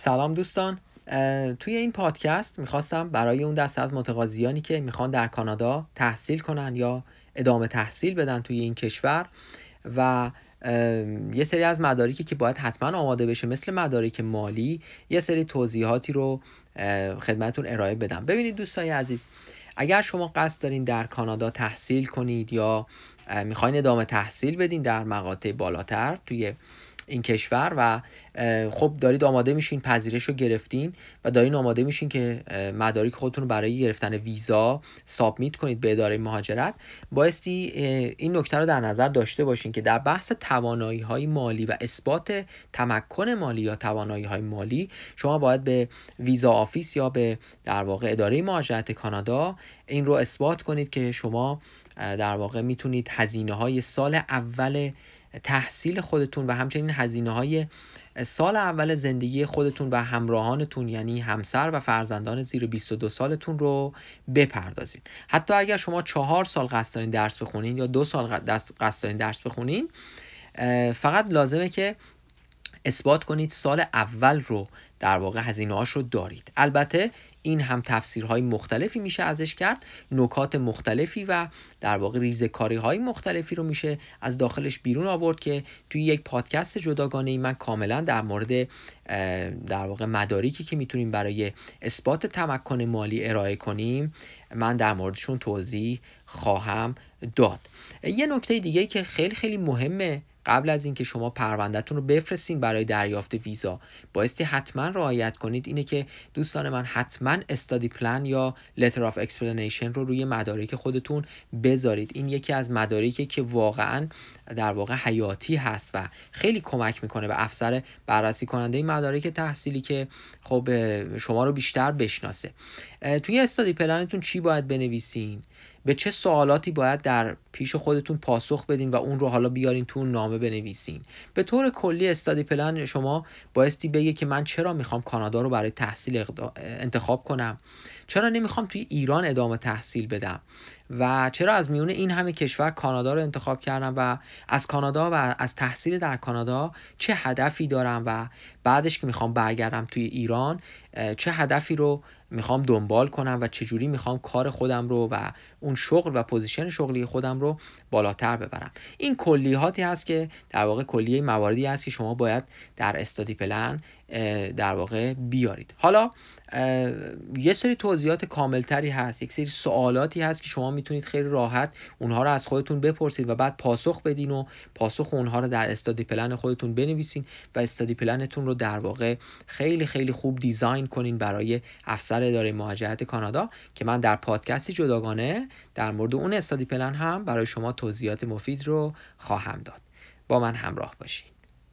سلام دوستان. توی این پادکست میخواستم برای اون دسته از متقاضیانی که میخوان در کانادا تحصیل کنن یا ادامه تحصیل بدن توی این کشور و یه سری از مدارکی که باید حتما آماده بشه مثل مدارک مالی، یه سری توضیحاتی رو خدمتتون ارائه بدم. ببینید دوستای عزیز، اگر شما قصد دارین در کانادا تحصیل کنید یا میخواین ادامه تحصیل بدین در مقاطع بالاتر توی این کشور و خب دارید آماده میشین، پذیرش رو گرفتین و دارین آماده میشین که مدارک خودتون رو برای گرفتن ویزا سابمیت کنید به اداره مهاجرت، بایستی این نکته رو در نظر داشته باشین که در بحث توانایی‌های مالی و اثبات تمکن مالی یا توانایی‌های مالی شما باید به ویزا آفیس یا به در واقع اداره مهاجرت کانادا این رو اثبات کنید که شما در واقع میتونید هزینه‌های سال اول تحصیل خودتون و همچنین هزینه‌های سال اول زندگی خودتون و همراهانتون یعنی همسر و فرزندان زیر 22 سالتون رو بپردازید. حتی اگر شما 4 سال قصد دارین درس بخونین یا 2 سال قصد دارین درس بخونین، فقط لازمه که اثبات کنید سال اول رو در واقع هزینه‌هاش رو دارید. البته این هم تفسیرهای مختلفی میشه ازش کرد، نکات مختلفی و در واقع ریزه‌کاری‌های مختلفی رو میشه از داخلش بیرون آورد که توی یک پادکست جداگانه‌ای من کاملا در مورد در واقع مدارکی که میتونیم برای اثبات تمکن مالی ارائه کنیم من در موردشون توضیح خواهم داد. یه نکته دیگه که خیلی خیلی مهمه، قبل از اینکه شما پروندهتون رو بفرستین برای دریافت ویزا بایستی حتما رعایت کنید اینه که دوستان من حتما استادی پلان یا لتر آف اکسپلینیشن رو روی مدارک خودتون بذارید. این یکی از مدارکی که واقعا در واقع حیاتی هست و خیلی کمک میکنه به افسر بررسی کننده مدارک تحصیلی که خب شما رو بیشتر بشناسه. توی استادی پلنتون چی باید بنویسین، به چه سوالاتی باید در پیش خودتون پاسخ بدین و اون رو حالا بیارین تو نامه بنویسین. به طور کلی استادی پلن شما بایستی بگه که من چرا میخوام کانادا رو برای تحصیل انتخاب کنم، چرا نمیخوام توی ایران ادامه تحصیل بدم و چرا از میون این همه کشور کانادا رو انتخاب کردم و از کانادا و از تحصیل در کانادا چه هدفی دارم و بعدش که میخوام برگردم توی ایران چه هدفی رو میخوام دنبال کنم و چجوری میخوام کار خودم رو و اون شغل و پوزیشن شغلی خودم رو بالاتر ببرم. این کلیاتی هست که در واقع کلیه مواردی هست که شما باید در استادی پلن در واقع بیارید. حالا یه سری توضیحات کاملتری هست، یک سری سوالاتی هست که شما میتونید خیلی راحت اونها رو از خودتون بپرسید و بعد پاسخ بدین و پاسخ اونها رو در استادی پلن خودتون بنویسین و استادی پلنتون رو در واقع خیلی خیلی خوب دیزاین کنین برای افسر اداره مهاجرت کانادا که من در پادکستی جداگانه در مورد اون استادی پلن هم برای شما توضیحات مفید رو خواهم داد. با من همراه باشین.